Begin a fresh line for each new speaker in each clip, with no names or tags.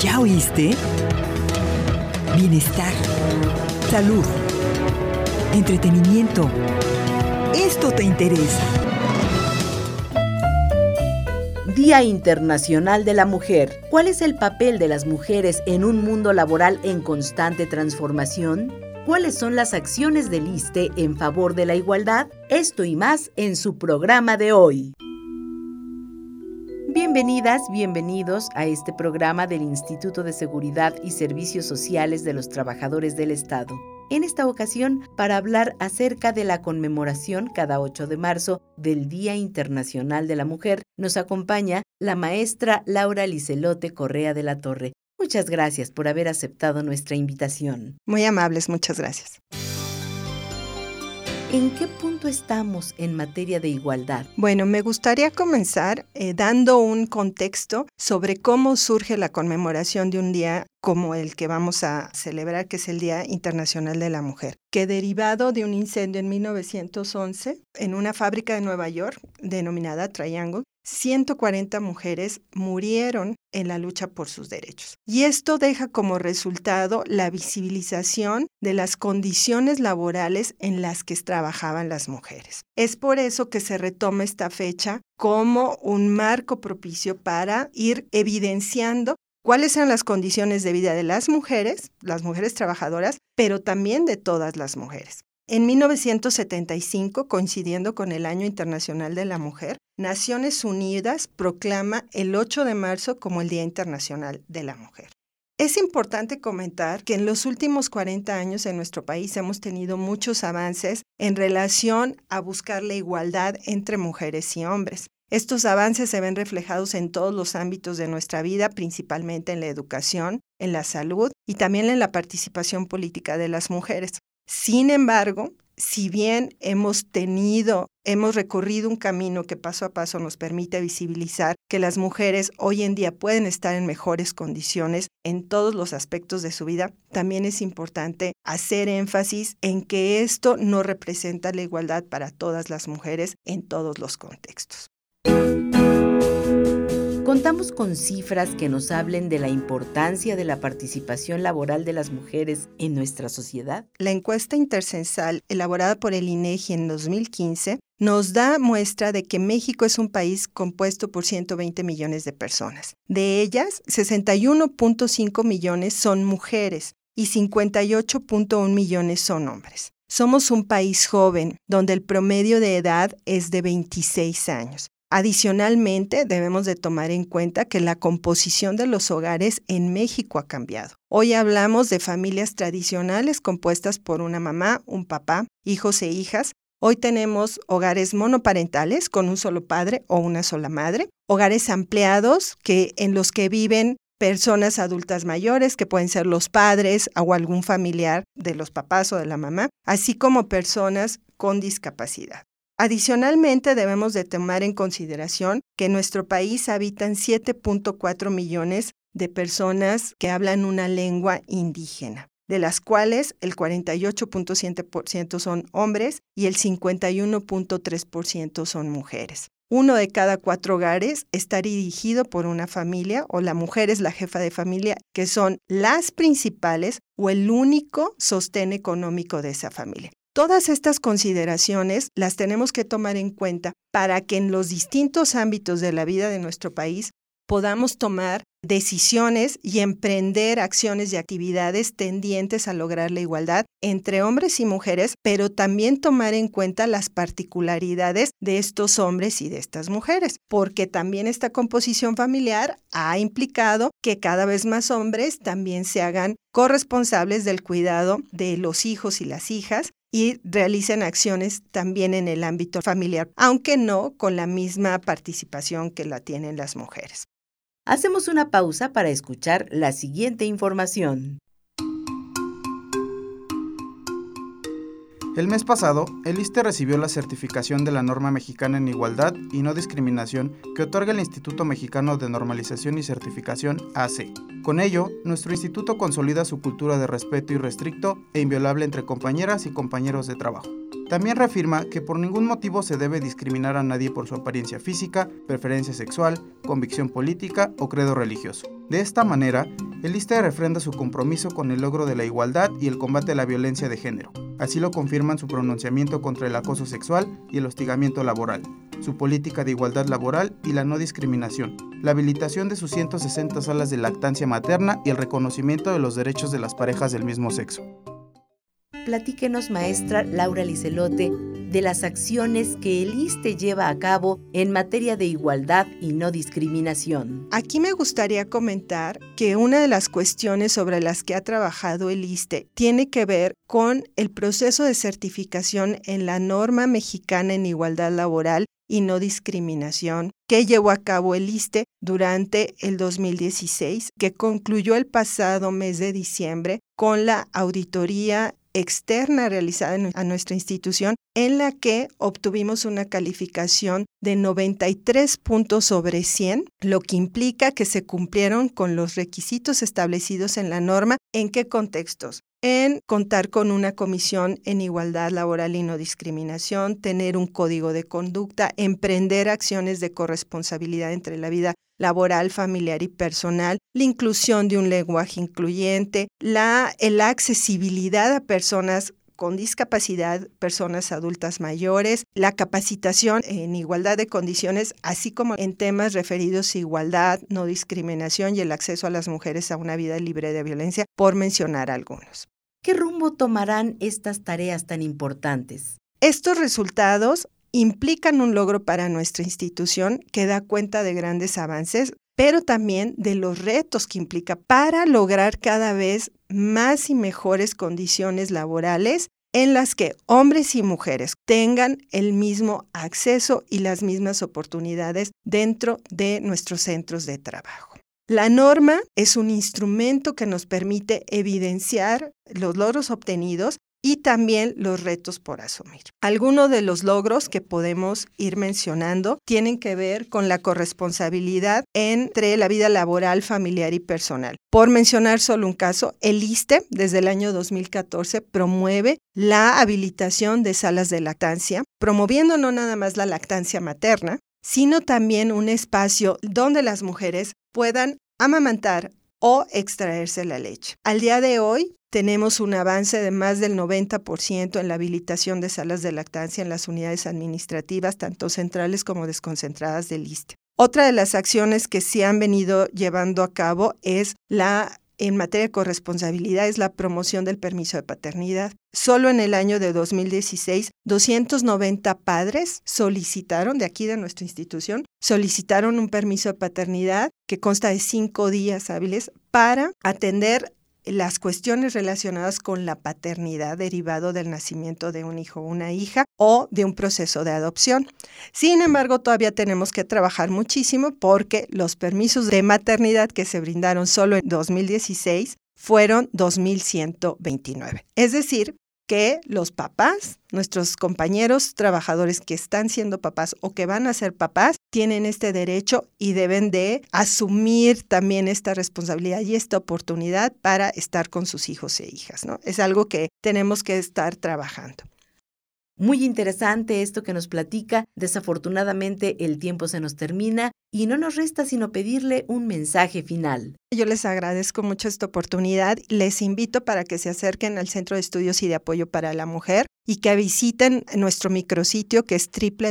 ¿Ya oíste? Bienestar, salud, entretenimiento. Esto te interesa.
Día Internacional de la Mujer. ¿Cuál es el papel de las mujeres en un mundo laboral en constante transformación? ¿Cuáles son las acciones del ISSSTE en favor de la igualdad? Esto y más en su programa de hoy. Bienvenidas, bienvenidos a este programa del Instituto de Seguridad y Servicios Sociales de los Trabajadores del Estado. En esta ocasión, para hablar acerca de la conmemoración cada 8 de marzo del Día Internacional de la Mujer, nos acompaña la maestra Laura Licelote Correa de la Torre. Muchas gracias por haber aceptado nuestra invitación.
Muy amables, muchas gracias.
¿En qué punto estamos en materia de igualdad?
Bueno, me gustaría comenzar dando un contexto sobre cómo surge la conmemoración de un día como el que vamos a celebrar, que es el Día Internacional de la Mujer, que derivado de un incendio en 1911 en una fábrica de Nueva York denominada Triangle, 140 mujeres murieron en la lucha por sus derechos. Y esto deja como resultado la visibilización de las condiciones laborales en las que trabajaban las mujeres. Es por eso que se retoma esta fecha como un marco propicio para ir evidenciando cuáles eran las condiciones de vida de las mujeres trabajadoras, pero también de todas las mujeres. En 1975, coincidiendo con el Año Internacional de la Mujer, Naciones Unidas proclama el 8 de marzo como el Día Internacional de la Mujer. Es importante comentar que en los últimos 40 años en nuestro país hemos tenido muchos avances en relación a buscar la igualdad entre mujeres y hombres. Estos avances se ven reflejados en todos los ámbitos de nuestra vida, principalmente en la educación, en la salud y también en la participación política de las mujeres. Sin embargo, si bien hemos recorrido un camino que paso a paso nos permite visibilizar que las mujeres hoy en día pueden estar en mejores condiciones en todos los aspectos de su vida, también es importante hacer énfasis en que esto no representa la igualdad para todas las mujeres en todos los contextos.
Contamos con cifras que nos hablen de la importancia de la participación laboral de las mujeres en nuestra sociedad.
La encuesta intercensal elaborada por el INEGI en 2015 nos da muestra de que México es un país compuesto por 120 millones de personas. De ellas, 61.5 millones son mujeres y 58.1 millones son hombres. Somos un país joven, donde el promedio de edad es de 26 años. Adicionalmente, debemos de tomar en cuenta que la composición de los hogares en México ha cambiado. Hoy hablamos de familias tradicionales compuestas por una mamá, un papá, hijos e hijas. Hoy tenemos hogares monoparentales con un solo padre o una sola madre, hogares ampliados en los que viven personas adultas mayores, que pueden ser los padres o algún familiar de los papás o de la mamá, así como personas con discapacidad. Adicionalmente, debemos de tomar en consideración que en nuestro país habitan 7.4 millones de personas que hablan una lengua indígena, de las cuales el 48.7% son hombres y el 51.3% son mujeres. 1 de cada 4 hogares está dirigido por una familia o la mujer es la jefa de familia, que son las principales o el único sostén económico de esa familia. Todas estas consideraciones las tenemos que tomar en cuenta para que en los distintos ámbitos de la vida de nuestro país podamos tomar decisiones y emprender acciones y actividades tendientes a lograr la igualdad entre hombres y mujeres, pero también tomar en cuenta las particularidades de estos hombres y de estas mujeres, porque también esta composición familiar ha implicado que cada vez más hombres también se hagan corresponsables del cuidado de los hijos y las hijas y realicen acciones también en el ámbito familiar, aunque no con la misma participación que la tienen las mujeres.
Hacemos una pausa para escuchar la siguiente información.
El mes pasado, el ISSSTE recibió la certificación de la Norma Mexicana en Igualdad y No Discriminación que otorga el Instituto Mexicano de Normalización y Certificación, AC. Con ello, nuestro instituto consolida su cultura de respeto irrestricto e inviolable entre compañeras y compañeros de trabajo. También reafirma que por ningún motivo se debe discriminar a nadie por su apariencia física, preferencia sexual, convicción política o credo religioso. De esta manera, El ISSSTE refrenda su compromiso con el logro de la igualdad y el combate a la violencia de género. Así lo confirman su pronunciamiento contra el acoso sexual y el hostigamiento laboral, su política de igualdad laboral y la no discriminación, la habilitación de sus 160 salas de lactancia materna y el reconocimiento de los derechos de las parejas del mismo sexo.
Platíquenos, maestra Laura Licelote, de las acciones que el ISSSTE lleva a cabo en materia de igualdad y no discriminación.
Aquí me gustaría comentar que una de las cuestiones sobre las que ha trabajado el ISSSTE tiene que ver con el proceso de certificación en la norma mexicana en igualdad laboral y no discriminación que llevó a cabo el ISSSTE durante el 2016, que concluyó el pasado mes de diciembre con la auditoría externa realizada a nuestra institución, en la que obtuvimos una calificación de 93 puntos sobre 100, lo que implica que se cumplieron con los requisitos establecidos en la norma. ¿En qué contextos? En contar con una comisión en igualdad laboral y no discriminación, tener un código de conducta, emprender acciones de corresponsabilidad entre la vida laboral, familiar y personal, la inclusión de un lenguaje incluyente, la accesibilidad a personas con discapacidad, personas adultas mayores, la capacitación en igualdad de condiciones, así como en temas referidos a igualdad, no discriminación y el acceso a las mujeres a una vida libre de violencia, por mencionar algunos.
¿Qué rumbo tomarán estas tareas tan importantes?
Estos resultados implican un logro para nuestra institución que da cuenta de grandes avances, pero también de los retos que implica para lograr cada vez más y mejores condiciones laborales en las que hombres y mujeres tengan el mismo acceso y las mismas oportunidades dentro de nuestros centros de trabajo. La norma es un instrumento que nos permite evidenciar los logros obtenidos y también los retos por asumir. Algunos de los logros que podemos ir mencionando tienen que ver con la corresponsabilidad entre la vida laboral, familiar y personal. Por mencionar solo un caso, el ISSSTE desde el año 2014 promueve la habilitación de salas de lactancia, promoviendo no nada más la lactancia materna, sino también un espacio donde las mujeres puedan amamantar o extraerse la leche. Al día de hoy, tenemos un avance de más del 90% en la habilitación de salas de lactancia en las unidades administrativas, tanto centrales como desconcentradas del ISSSTE. Otra de las acciones que se han venido llevando a cabo es en materia de corresponsabilidad, es la promoción del permiso de paternidad. Solo en el año de 2016, 290 padres solicitaron, de aquí de nuestra institución, solicitaron un permiso de paternidad que consta de 5 días hábiles para atender las cuestiones relacionadas con la paternidad derivado del nacimiento de un hijo o una hija o de un proceso de adopción. Sin embargo, todavía tenemos que trabajar muchísimo porque los permisos de maternidad que se brindaron solo en 2016 fueron 2,129. Es decir, que los papás, nuestros compañeros trabajadores que están siendo papás o que van a ser papás, tienen este derecho y deben de asumir también esta responsabilidad y esta oportunidad para estar con sus hijos e hijas, ¿no? Es algo que tenemos que estar trabajando.
Muy interesante esto que nos platica. Desafortunadamente el tiempo se nos termina y no nos resta sino pedirle un mensaje final.
Yo les agradezco mucho esta oportunidad. Les invito para que se acerquen al Centro de Estudios y de Apoyo para la Mujer y que visiten nuestro micrositio que es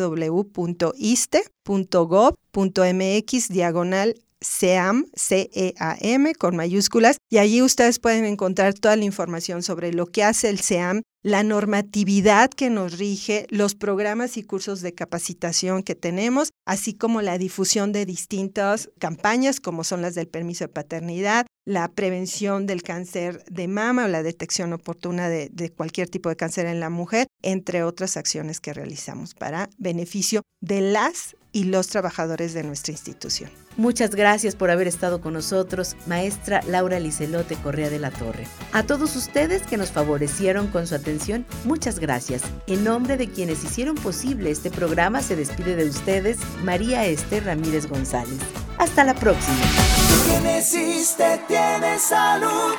www.iste.gov.mx/CEAM, CEAM con mayúsculas, y allí ustedes pueden encontrar toda la información sobre lo que hace el CEAM, la normatividad que nos rige, los programas y cursos de capacitación que tenemos, así como la difusión de distintas campañas como son las del permiso de paternidad, la prevención del cáncer de mama o la detección oportuna de cualquier tipo de cáncer en la mujer, entre otras acciones que realizamos para beneficio de las y los trabajadores de nuestra institución.
Muchas gracias por haber estado con nosotros, maestra Laura Licelote Correa de la Torre. A todos ustedes que nos favorecieron con su atención, muchas gracias. En nombre de quienes hicieron posible este programa, se despide de ustedes María Esther Ramírez González. Hasta la próxima.
Tienes ISSSTE, tienes salud.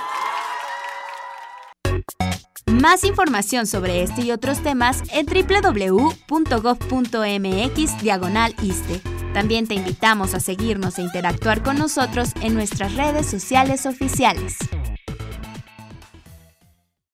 Más información sobre este y otros temas en www.gov.mx/ISSSTE. También te invitamos a seguirnos e interactuar con nosotros en nuestras redes sociales oficiales.